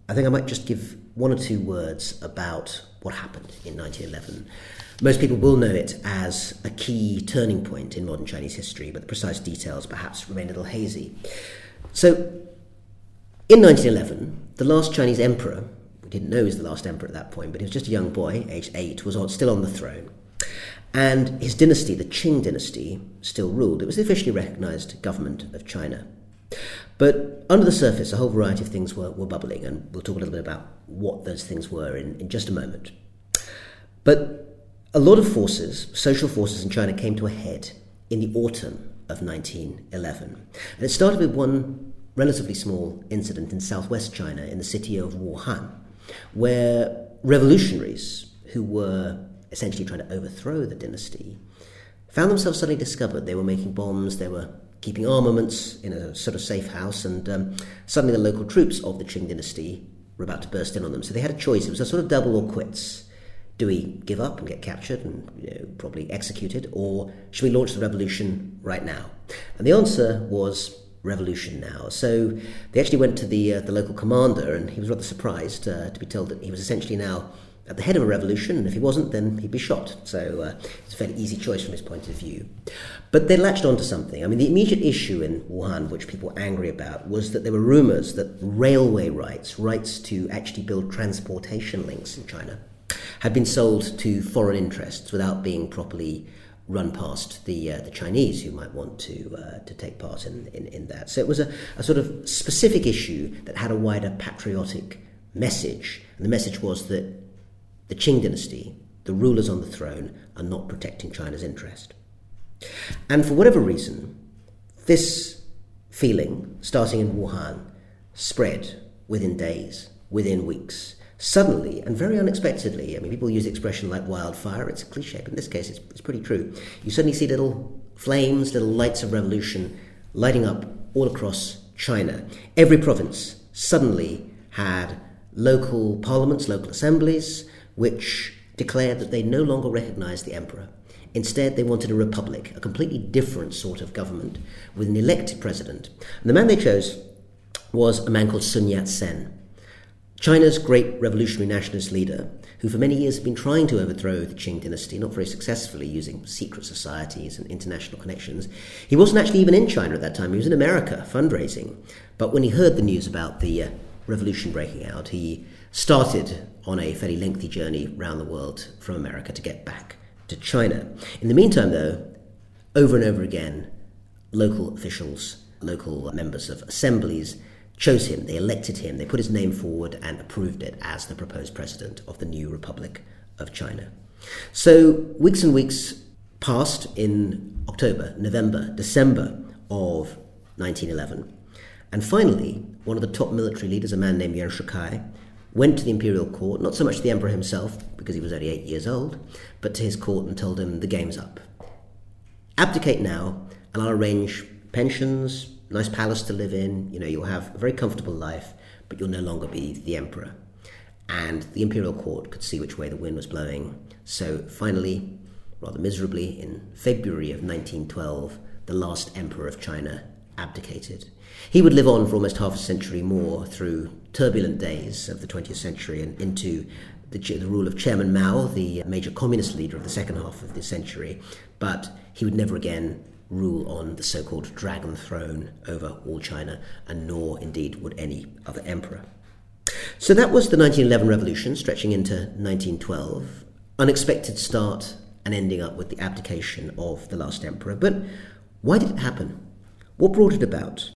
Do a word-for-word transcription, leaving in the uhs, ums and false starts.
I think I might just give one or two words about what happened in nineteen eleven. Most people will know it as a key turning point in modern Chinese history, but the precise details perhaps remain a little hazy. So, in nineteen eleven, the last Chinese emperor, we didn't know he was the last emperor at that point, but he was just a young boy, aged eight, was on, still on the throne. And his dynasty, the Qing dynasty, still ruled. It was the officially recognised government of China. But under the surface, a whole variety of things were, were bubbling, and we'll talk a little bit about what those things were in, in just a moment. But a lot of forces, social forces in China, came to a head in the autumn of nineteen eleven. And it started with one relatively small incident in southwest China, in the city of Wuhan, where revolutionaries who were essentially trying to overthrow the dynasty found themselves suddenly discovered they were making bombs, they were keeping armaments in a sort of safe house, and um, suddenly the local troops of the Qing dynasty were about to burst in on them. So they had a choice. It was a sort of double or quits. Do we give up and get captured and, you know, probably executed, or should we launch the revolution right now? And the answer was revolution now. So they actually went to the uh, the local commander, and he was rather surprised uh, to be told that he was essentially now at the head of a revolution, and if he wasn't, then he'd be shot. So uh, it's a fairly easy choice from his point of view. But they latched onto something. I mean, the immediate issue in Wuhan, which people were angry about, was that there were rumours that railway rights, rights to actually build transportation links in China, had been sold to foreign interests without being properly run past the uh, the Chinese who might want to uh, to take part in, in, in that. So it was a, a sort of specific issue that had a wider patriotic message. And the message was that the Qing dynasty, the rulers on the throne, are not protecting China's interest. And for whatever reason, this feeling, starting in Wuhan, spread within days, within weeks. Suddenly, and very unexpectedly, I mean, people use the expression like wildfire, it's a cliche, but in this case it's, it's pretty true. You suddenly see little flames, little lights of revolution lighting up all across China. Every province suddenly had local parliaments, local assemblies, which declared that they no longer recognised the emperor. Instead, they wanted a republic, a completely different sort of government, with an elected president. And the man they chose was a man called Sun Yat-sen, China's great revolutionary nationalist leader, who for many years had been trying to overthrow the Qing dynasty, not very successfully, using secret societies and international connections. He wasn't actually even in China at that time. He was in America, fundraising. But when he heard the news about the uh, revolution breaking out, he started on a fairly lengthy journey around the world from America to get back to China. In the meantime, though, over and over again, local officials, local members of assemblies chose him, they elected him, they put his name forward and approved it as the proposed president of the new Republic of China. So weeks and weeks passed in October, November, December of nineteen eleven. And finally, one of the top military leaders, a man named Yuan Shikai, went to the imperial court, not so much to the emperor himself, because he was only eight years old, but to his court and told him the game's up. Abdicate now, and I'll arrange pensions, nice palace to live in, you know, you'll have a very comfortable life, but you'll no longer be the emperor. And the imperial court could see which way the wind was blowing. So finally, rather miserably, in February of nineteen twelve, the last emperor of China abdicated. He would live on for almost half a century more through turbulent days of the twentieth century and into the, the rule of Chairman Mao, the major communist leader of the second half of the century, but he would never again rule on the so-called dragon throne over all China, and nor indeed would any other emperor. So that was the nineteen eleven revolution, stretching into nineteen twelve. Unexpected start and ending up with the abdication of the last emperor. But why did it happen? What brought it about?